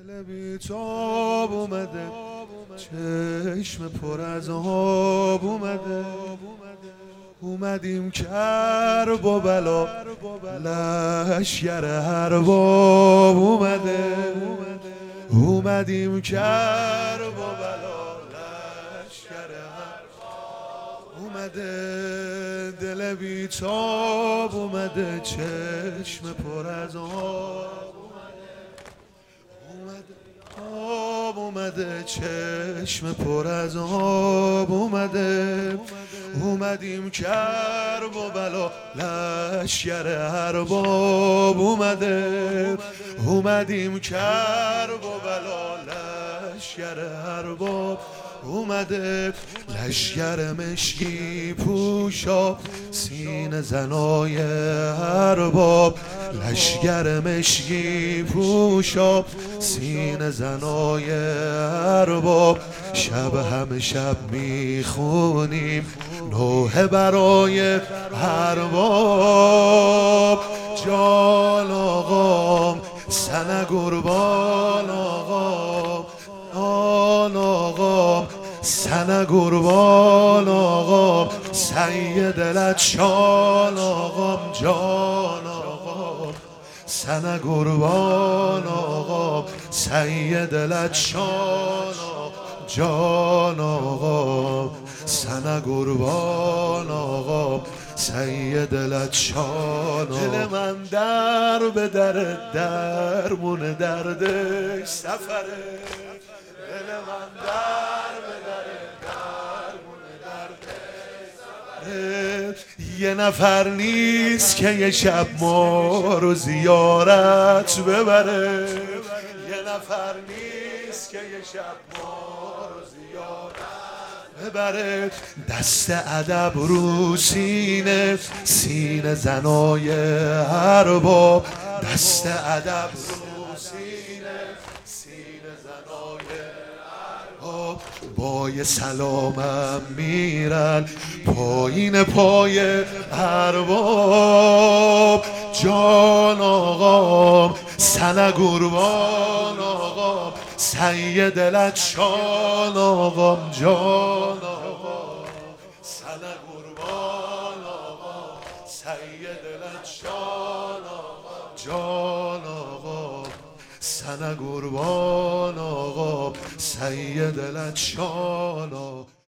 دل بیتاب اومده، چشم پر از آب اومده. اومدیم کرب و بلا، لشگر ارباب اومده. اومدیم کرب و بلا، لشگر ارباب اومده. دل بیتاب اومده، چشم پر از آب اومده، چشم پر از آب اومده. اومدیم کرب و بلا، لشگر ارباب اومده. اومدیم کرب و بلا، لشگر ارباب اومده. لشگر مشکی پوشا، سینه زنای ارباب. لشگر مشکی پوشا، سینه زنای ارباب. شب همه شب میخونیم نوحه برای ارباب. جان آقام سنه قربان آقام، آن آقام سنه قربان آقام. سعی دلت شان آقام، جان آقام سنه قربان آقام. سعی دلت شان جان آقام، سنه قربان آقام. سعی دلت شان. دل من در به درمون دردش سفره. دل من در به درمون دردش سفره. یه نفر نیست که یه شب ما رو زیارت ببره. یه نفر نیست که یه شب ما رو زیارت ببره. دست ادب رو سینه، سینه زنای ارباب. دست ادب رو سینه، سینه زنای ارباب. با یه سلامم میرن پایین پای ارباب. جان آقام سنه قربان آقام. سعی دلت شان آقام، جان آقام سنه قربان آقام. سعی دلت شان آقام، جان آقام سنه قربان آقام. سعی دلت شان آقام.